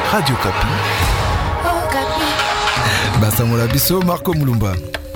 Radio Kapi. Basamola biso Marco Mulumba.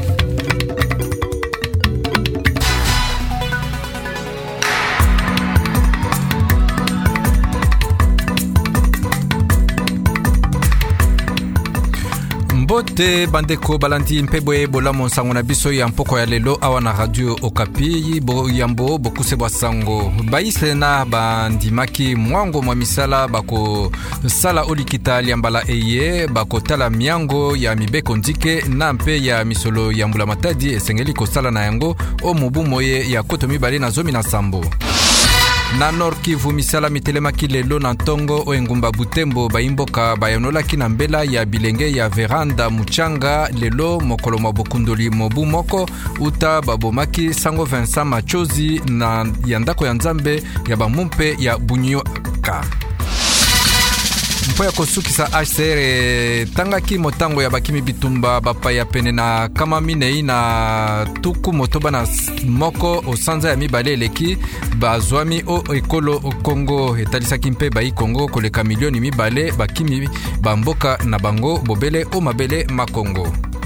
Mbote bandeko balandi mpebwe bolamo sango na biso ya mpoko ya lelo awa na Radio Okapi yambo bokuse bwa sango baise na bandimaki mwango mwa misala bako sala olikita liambala eye bako tala miango ya mibeko ndike na mpe ya misolo ya mbula matadi esengeli kosala na yango o mubu moye ya koto mibale na zomi na sambo. Na Nord Kivu misala mitelemaki lelo na ntongo o engumba Butembo baimboka bayonolaki na mbela ya bilenge ya veranda muchanga lelo mokolo mwa bokundoli mobu moko uta babomaki sango Vincent Machozi na ya ndako ya nzambe ya bamumpe ya Bunyoka. Mpo ya kosukisa HCR tangaki motango ya bakimi bitumba bapa ya pene na kama minei na tuku motoba na moko osanza ya mibale eleki bazwami o ekolo o Kongo etalisaki mpe bai Kongo koleka milioni mibale bakimi bamboka na bango bobele o mabele makongo.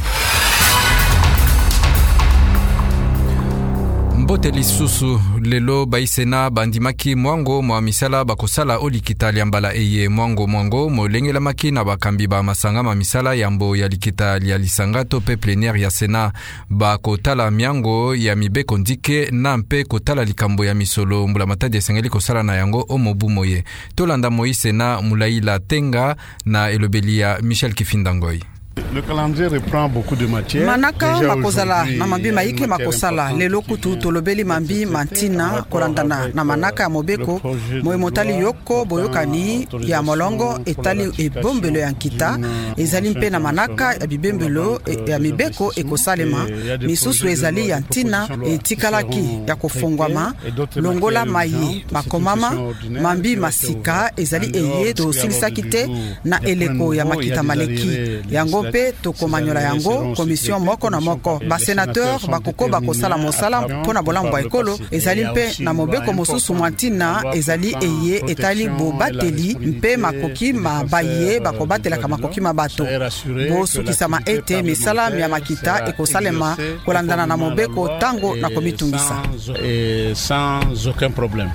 Mbote lisusu lelo baisena bandimaki mwango mwa misala bakosala olikita liambala eye mwango molengela maki na bakambi ba masanga ma misala yambo ya likita lia lisanga to pe plénière ya Sena bakotala miango ya mibeko ndike na mpe kotala likambo ya misolo mbula matadi esengeli kosala na yango o mobu moye tolanda Moïse na Mulaila Tenga na elobeli ya Michel Kifindangoi. Le calendrier reprend beaucoup de matière. Manaka makozala na mambi maike makosala lelo kutu tolobeli mambi mantina kolandana na manaka ya mobeko moye motali yoko boyokani ya molongo etali ebombelo ya nkita ezali mpe na manaka ya bibembelo ya mibeko ekosalema misusu ezali ya ntina etikalaki ya kofongwama longola mayi makomama mambi masika ezali eye tosilisaki te na eleko ya makita maleki yango pe tokomanyola yango commission moko na moko ba sénateur bakoko bakosala mosala pona bolambo ekolo ezali mpe na mobeko mosusu mwantina ezali eye etali bobateli mpe makoki mabaye bakobatelaka makoki mabato bosukisama ete misala ya makita ekosalema kolandana na mobeko tango na komitungisa sans aucun problème.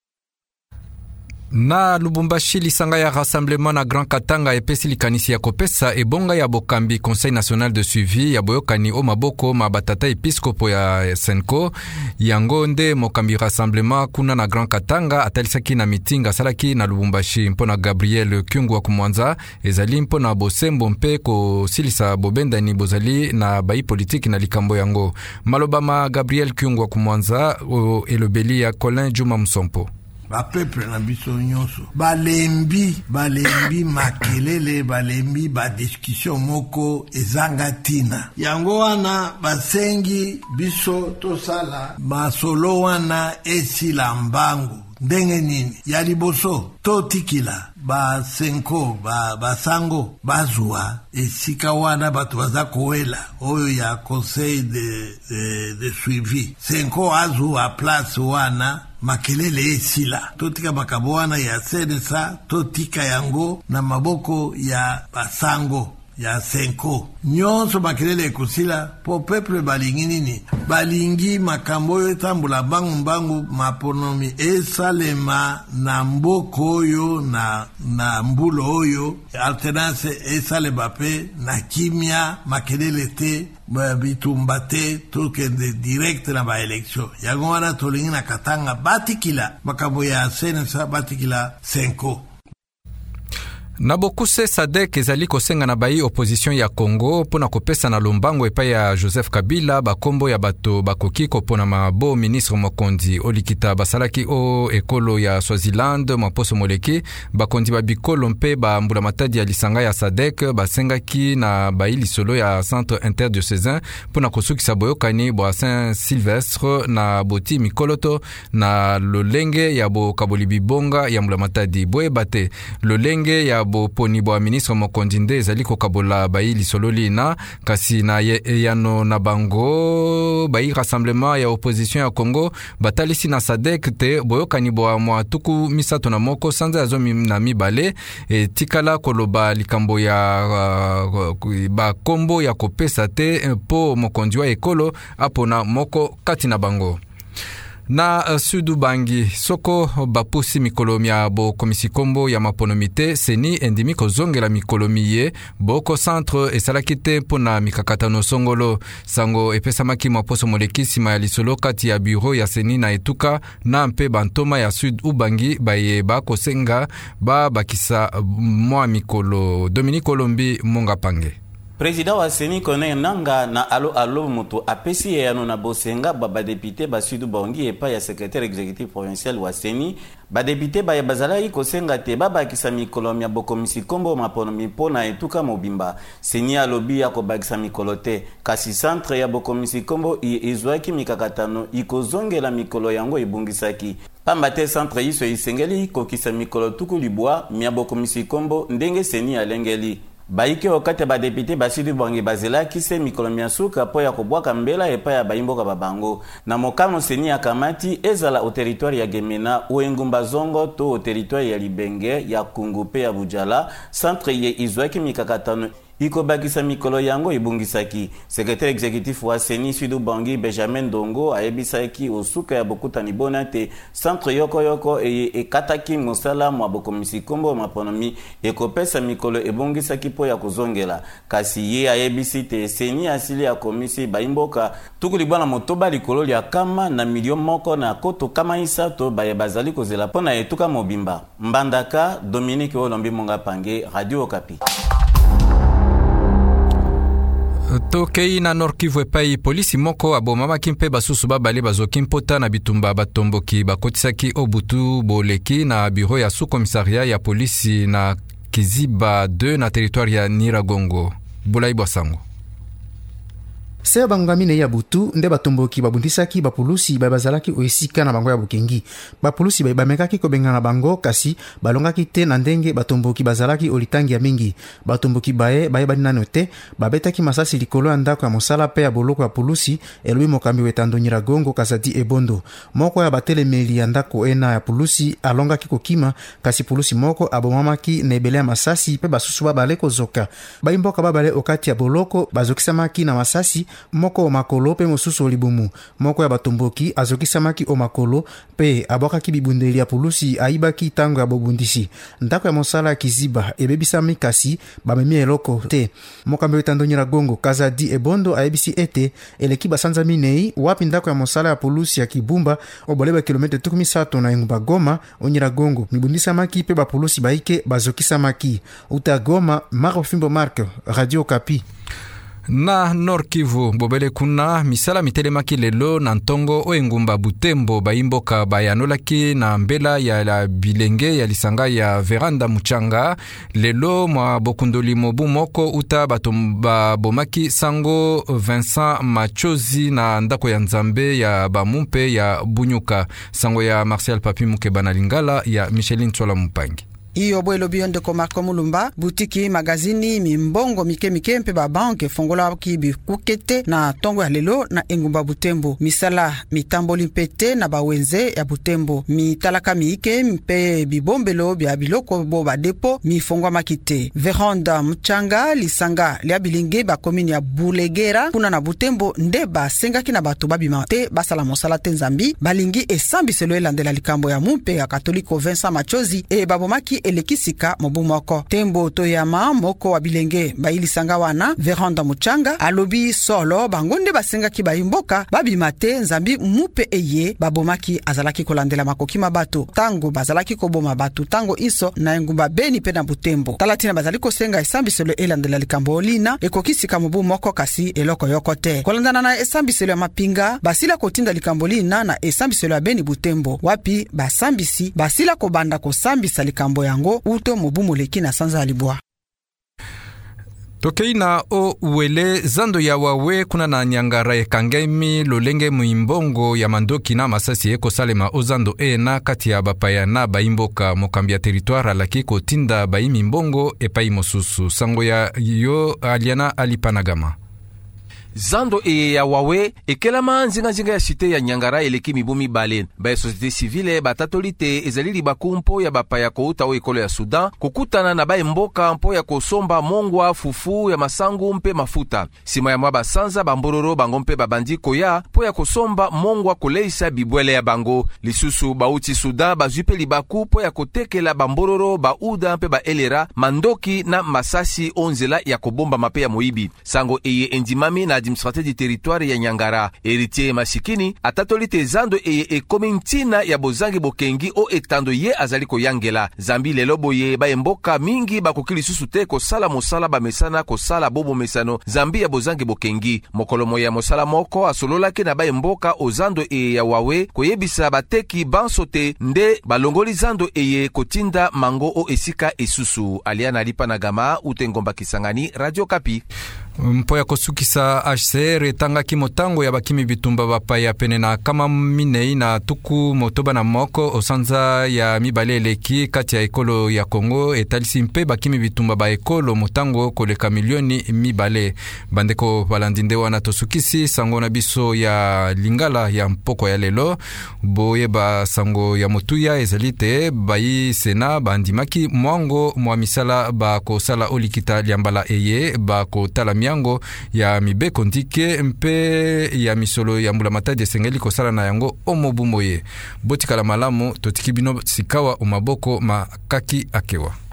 Na Lubumbashi lisanga ya rassemblement na Grand Katanga epesi likanisi ya kopesa ebonga ya bokambi Conseil national de suivi ya boyokani o maboko mabatata episkopo ya Senko yango nde mokambi rassemblement kuna na Grand Katanga atalisaki na mitinga salaki na Lubumbashi mpona Gabriel Kyungu wa Kumwanza ezali mpona bosembo mpe ko silisa bobenda ni bozali na bai politiki na likambo yango malobama Gabriel Kyungu wa Kumwanza o elobeli ya Colin Juma Msompo. Ba peuple na biso nyonso balembi makelele balembi ba discussion moko ezanga tina yango wana basengi biso tosala masolo wana esila mbangu ndenge nini ya liboso totikila ba senko ba sango bazwa esika wana batu baza koela oyo ya conseil de suivi senko azwa place wana makelele esila totika makabo wana ya senesa totika yango na maboko ya basango ya senko nyonso makelele ekusila po peuple balingi nini balingi makambo oyo etambula bangu maponomi esalema na mboko oyo na mbulo oyo alternance esalema pe na kimia makelele te bitumba te tokende direct na baeleksio yango wana tolingi na Katanga batikila makambo ya senesa batikila senko. Na bokuse Sadek ezali kosenga na bai opposition ya Congo pona kopesa na lombango epa ya Joseph Kabila bakombo ya bato bakoki kopona mabo ministre Mokondi olikita basalaki o ekolo ya Swaziland maposo moleki bakondi babikolo mpe ba mbula matadi ya lisanga ya Sadek basengaki na bai lisolo ya centre interdiocesain pona kosukisa boyokani bo Saint Sylvestre na boti mikoloto na lolenge ya bo kaboli bibonga ya mbula matadi boye bate lolenge ya boponi bwa ministre mokonzi nde ezali kokabola bai lisolo lina kasi na yano na bango bai rassemblement ya opposition ya Congo batalisi na SADC te boyokani bwa mwa tuku misato na moko sanza ya zomi na mibale tikala koloba likambo ya ba kombo ya kopesa te po mokonzi wa ekolo apona moko kati na bango. Na Sudu Bangi, soko bapusi mikolomi ya bo komisi kombo ya maponomite seni endimi kozongela mikolomi ye boko centre esalakite pona mikakatano songolo sango epesamaki maposo molekisi ma ya lisolo kati ya bureau ya seni na etuka na mpe bantoma ya Sud Ubangi baye bakosenga bakisa mwa mikolo. Dominique Olombi Monga Pange. Président wa Seni Kone Nanga na alo mutu apesi yano na bosenga ba député ba Sud Bangi et pas ya secrétaire exécutif provincial wa Seni ba député ba bazala kosenga te bakisa mikolo ya bokomisi kombo maponomi pona etuka mobimba Seni alobi ya ko bakisa mikolo te kasi centre ya bokomisi kombo izwaki mikakatano ikozongela mikolo yango ibungisaki pamba te centre iso isengeli kokisa mikolo tuku libwa mya bokomisi kombo ndenge Seni alengeli baike okate ba député ba Sud Bangi bazela kise mikolo miasuka po ya kobwaka mbela epa ya baimboka babango na mokano Seni akamati ezala au territoire ya Gemena uengumba zongo to au territoire ya Libenge ya Kungupe ya Bujala centre ye izwaki mikakatano iko bakisa mikolo yango ibungisaki. Secrétaire exécutif wa Seni Sud Bangi Benjamin Dongo aebisaki osuka ya bokutani bonate centre yoko ekataki mosala mwa bokomisi kombo maponomi ekopesa mikolo ebungisaki po ya kuzongela kasi ye aebisi te Seni asili ya komisi baimboka tukuli bwana motoba likolo ya kama na milio moko na koto kama isato baye bazali kozela pona etuka mobimba. Mbandaka Dominique Olombi Monga Pange, Radio Okapi. Tokei na Nord Kivu epai polisi moko abomamaki mpe basusu babale bazoki mpota na bitumba batomboki bakotisaki obutu boleki na bureau ya sous-commissariat ya polisi na Kiziba 2 na territoire ya Niragongo. Bulai Bosango. Se bangamine ya butu nde batomboki babundisaki bapulusi bazalaki oesika na bango ya bukengi. Bapulusi bamekaki kobenga na bango kasi balongaki te na ndenge batomboki bazalaki olitangi ya mingi. Batomboki baye bani nano te babetaki masasi likolo ya ndako ya mosala pe ya boloko ya pulusi elobi mokambi wetando Nyiragongo Kazadi Ebondo. Moko ya batelemeli ya ndako ena ya pulusi alongaki kokima kasi pulusi moko abomamaki na ebele ya masasi pe basusu babale kozoka. Baimboka babale okati ya boloko bazokisamaki na masasi moko omakolo pe mosusu olibumu. Moko ya batomboki azokisamaki omakolo pe abwakaki bibundeli ya pulusi aibaki tango ya bobundisi. Ndako ya mosala ya Kiziba ebebisami kasi bamemi eloko te. Mokambi wetando Nyiragongo Kazadi Ebondo aebisi ete eleki basanza minei wapi ndako ya mosala ya pulusi ya Kibumba oboleba kilometre 300 na Engumba Goma Onyiragongo mibundisamaki pe bapulusi baike bazokisamaki. Uta Goma, Maro Fimbo Mark, Radio Okapi. Na Nord Kivu bobele kuna misala mitelemaki lelo na ntongo oengumba Butembo baimboka bayanolaki na mbela ya la bilenge ya lisanga ya Veranda Muchanga lelo mwa bokundoli mobu moko uta batomba bomaki sango Vincent Machozi na ndako ya Nzambe ya Bamumpe ya Bunyuka sango ya Martial Papi Mukeba na Lingala ya Micheline Tsola Mupangi. Iyo bwelo bionde ko Marco Mulumba butiki magazini mimbongo mike mpe ba banke fongola ki bikukete na tongo ya lelo na engumba Butembo misala mitamboli mpete na bawenze ya Butembo mitalaka miike mpe bibombelo bya biloko bo ba depo mi fongwa makite Veranda Muchanga lisanga lia bilinge ba komini ya Bulegera kuna na Butembo nde ba sengaki na bato babima te basala mosala te Nzambi balingi esambiselo elandela likambo ya mumpe ya Katoliko Vincent Machozi e babomaki elekisika mobu moko tembo toyama moko wa bilenge bailisanga wana Veranda Muchanga alobi solo bangonde basengaki baimboka babimate Nzambi mupe eye babomaki azalaki kolandela makoki mabato tango bazalaki koboma bato tango iso na engumba Beni pe na Butembo talatina bazali kosenga esambiselo elandela likambo olina ekokisika mobu moko kasi eloko yoko te kolandana na esambiselo ya mapinga basila kotinda likambo lina na esambiselo ya Beni Butembo wapi basambisi basila kobanda kosambisa likambo yango uto mobu moleki na sanza alibwa. Tokei na o uele zando ya wawe kuna na nyangara ekangemi lolenge muimbongo ya mandoki na masasi eko salema o zando na kati ya bapaya na baimboka mokambi ya territoire alaki kotinda baimi mbongo epai mosusu. Sango ya yo aliana alipanagama. Zando ya wawe ekelama nzinga ya site ya nyangara eleki mibu mibale. Ba société civile batatolite ezalili bakumpo ya bapaya kouta o ekolo ya Sudan kukutana na baimboka mpo ya kosomba mongwa fufu ya masangu mpe mafuta. Sima ya mwa basanza bambororo bango mpe babandi koya mpo ya kosomba mongwa koleisa bibwele ya bango. Lisusu bauti Sudan bazwipe libaku mpo ya kotekela bambororo bauda mpe baelera mandoki na masasi onzela ya kobomba mape ya moibi. Sango endimami na administrateur du territoire ya Nyangara. Héritier masikini atatolite zando ekomi ntina ya bozangi bokengi o etando ye azali koyangela. Zambi lelo boye baemboka mingi bakokili susu te kosala mosala bamesana kosala bobo mesano zambi ya bozangi bokengi. Mokolo moya mosala moko asololaki na baemboka o zando ya wawe koyebisa bateki banso te nde balongoli zando kotinda mango o esika esusu. Aliana Lipanagama Utengomba Kisangani, Radio Kapi. Mpo ya kosukisa HCR etangaki motango ya bakimi bitumba bapaya pene na kama minei na tuku motoba na moko osanza ya mibale eleki kati ya ekolo ya Kongo etalisi mpe bakimi bitumba ba ekolo motango koleka milioni mibale. Bandeko balandinde wana tosukisi sango na biso ya lingala ya mpoko ya lelo boye ba sango ya motuya ezalite bayi sena bandimaki mwango mwa misala ba kosala olikita liambala ba kotala miango ya mibeko ndike mpe ya misolo ya mbula matadi esengeli kosala na yango omobumboye. Botikala malamu totikibino sikawa umaboko makaki akewa.